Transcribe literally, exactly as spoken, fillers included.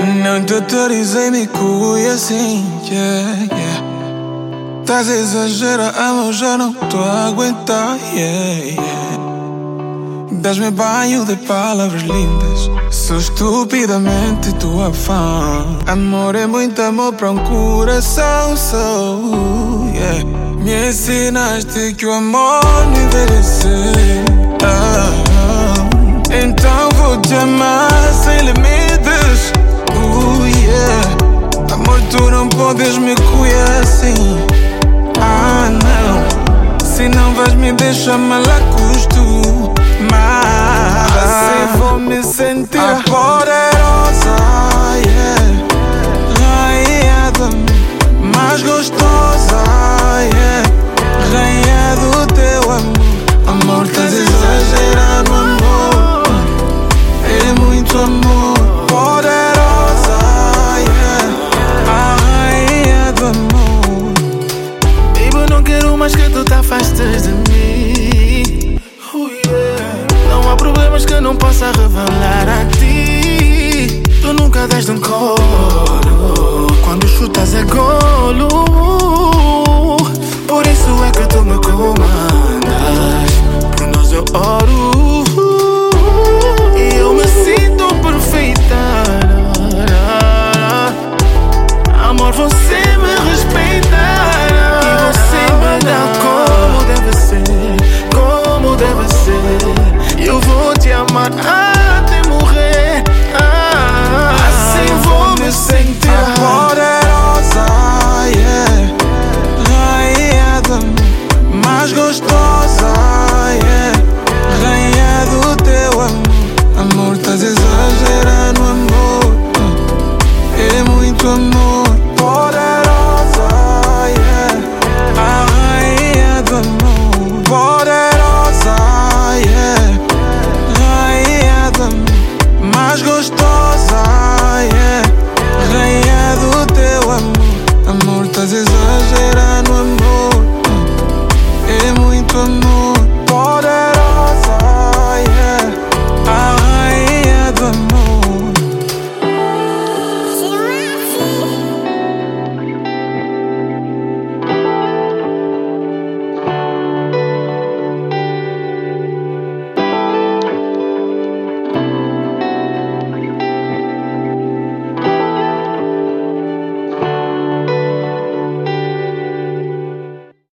Não te autorizei, me cuide assim, yeah, yeah. Tás a exagerar, amor, já não tô a aguentar, yeah, yeah. Dás-me banho de palavras lindas, sou estupidamente tua fã. Amor é muito amor para um coração só, yeah. Me ensinaste que o amor não envelhece, ah, ah. Então vou te amar sem limites, uh, yeah. Amor, tu não podes me cuidar assim, ah não. Se não vais me deixar mal a custo, mas assim vou me sentir a poderosa, yeah. Rainha do amor, mais gostosa, yeah. Rainha do teu amor. Amor, estás exagerando, amor. É muito amor. Poderosa, yeah. A rainha do amor. Baby, não quero mais que tu te afastes de mim. Oh, yeah. Não há problemas que eu não possa revelar a ti. Tu nunca deste um colo, quando chutas é golo. Por isso é que tu me comandas, por nós eu oro. E eu me sinto perfeita. Amor, você me respeita. E você me dá como deve ser, como deve ser. Eu vou te amar.